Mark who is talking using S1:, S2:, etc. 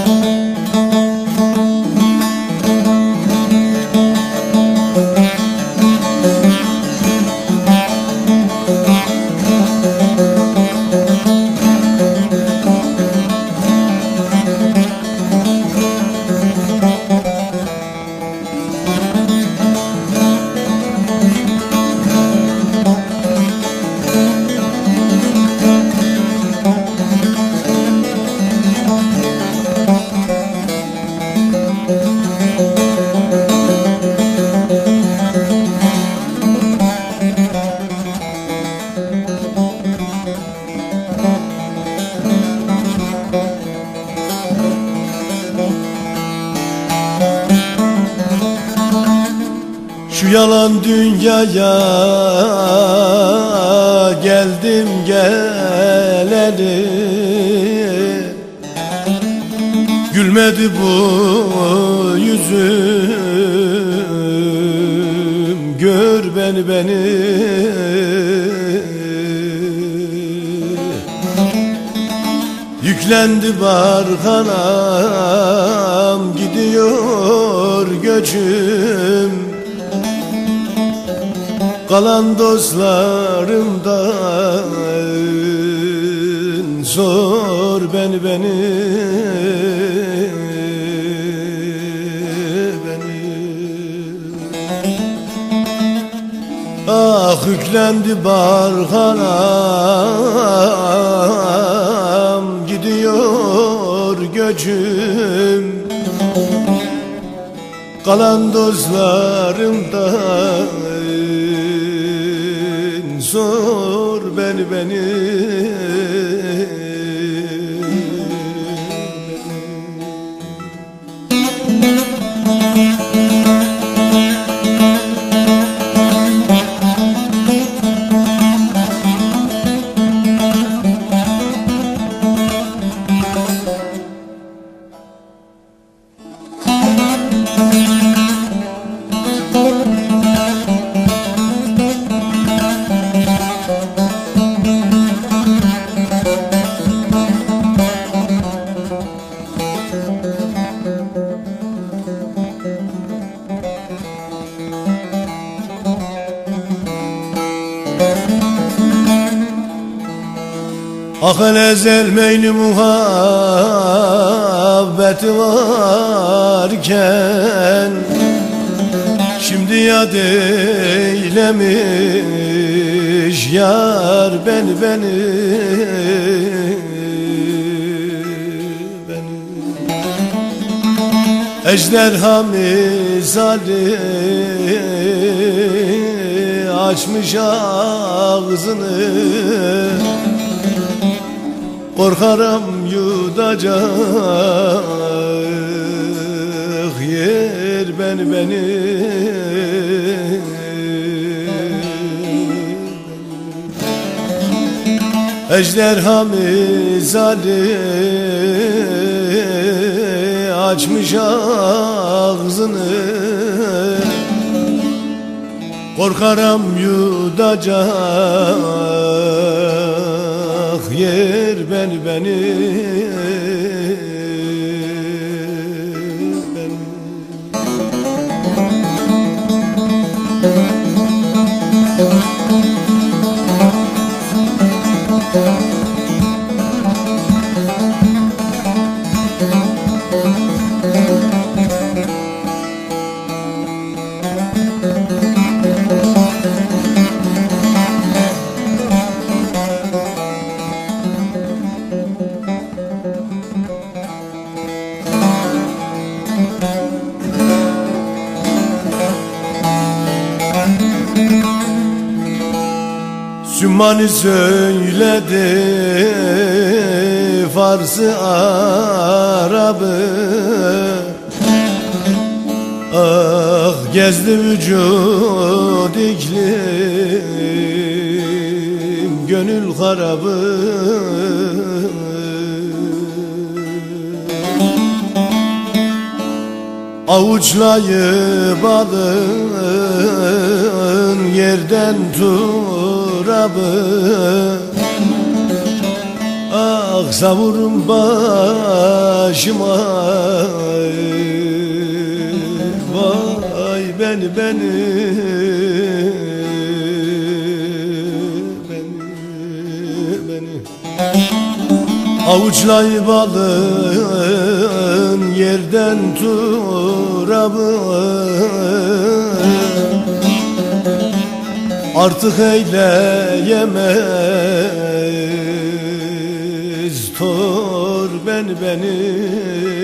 S1: Şu yalan dünyaya geldim geleli, gülmedi bu yüzüm, gör beni. Yüklendi barkanam, gidiyor göçüm. Kalan dostlarımdan sor beni. Ah yüklendi barkanam, gidiyor göçüm. Kalan dostlarımdan sor beni. Ah el ezel meyli muhabbeti varken, şimdi yad eylemiş yar beni. Ejderha misali açmış ağzını, korkarım yutacak yer beni. Ejderha misali açmış ağzını, korkarım yutacak yer beni. Sümmani söyledi Fars'ı Arap'ı, ah gezdi vücud iklim gönül harabı. Avuçlayıp alın yerden turabı, ah savurum başıma. Vay beni avuçlayıp alın yerden turabı. Artık eyleyemez tor beni